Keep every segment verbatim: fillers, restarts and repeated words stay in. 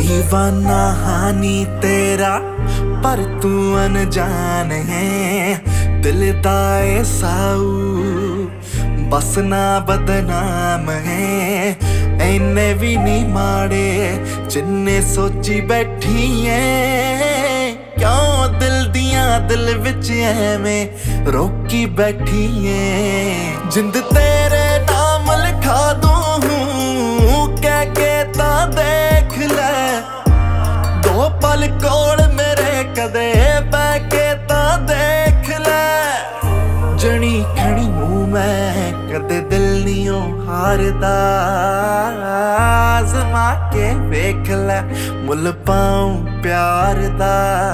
दीवाना हानी तेरा पर तू अनजान है। दिल दाए साऊ बस ना बदनाम है। इन्ने भी नहीं माड़े जिन्ने सोची बैठी है। क्यों दिल दिया दिल विच एवें रोकी बैठी है। जिंद तेरे नाम लिखा दूं कह के ता देख ले। दो पल कोल मेरे कदे बह के ता देख ले। जनी खड़ी हूं मैं कदे दिल नहीं हारदा। आज़मा के वेख ले मुल पाऊं प्यार दा।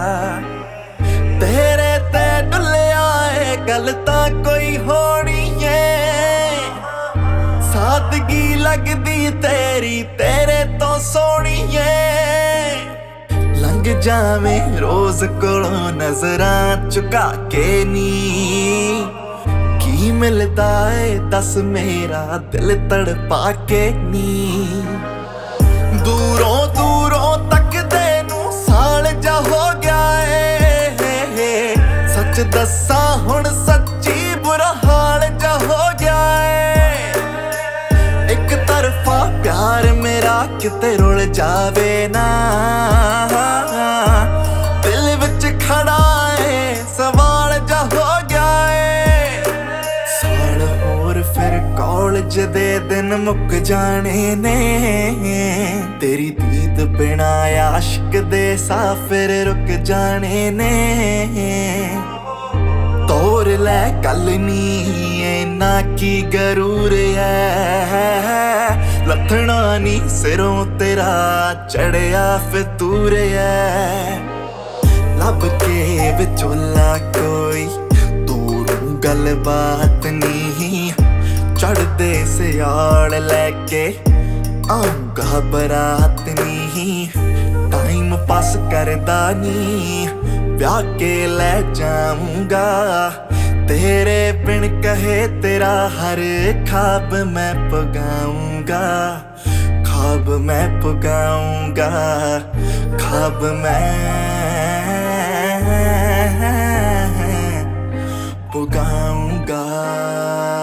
तेरे ते डुलिया ए गल तां कोई होनी है। सादगी लगदी तेरी तेरे तो सोहनी है। लंघ जावें रोज कोलों नजरां चुका के नी। की मिलदा है दस मेरा दिल तड़पा के नी। दूरों दूरों तकदे नूं साल जा हो गया है। सच दसा हुण सच्ची बुरा हाल जा हो गया है। एक तरफा प्यार मेरा किते रुल जावे ना। दिल विच खड़ा है सवाल जा हो गया है। साल होर फिर कॉलेज दे दिन मुक जाने ने। तेरी दीद बिना आशिक दे साफिर रुक जाने ने। तोर लै गल नी इन्ना की गरूर है। लथना नी सिरों तेरा चढ़िया फितूर है। लब के विचोला कोई तोड़ू गल बात नी। चढ़दे सियाल लैके आऊंगा बरात नी। टाइम पास करदा नी ब्याह के ले जाऊंगा। तेरे बिन कहे तेरा हर ख्वाब मैं पुगाऊंगा। ख्वाब मैं पुगाऊंगा ख्वाब मैं पुगाऊंगा।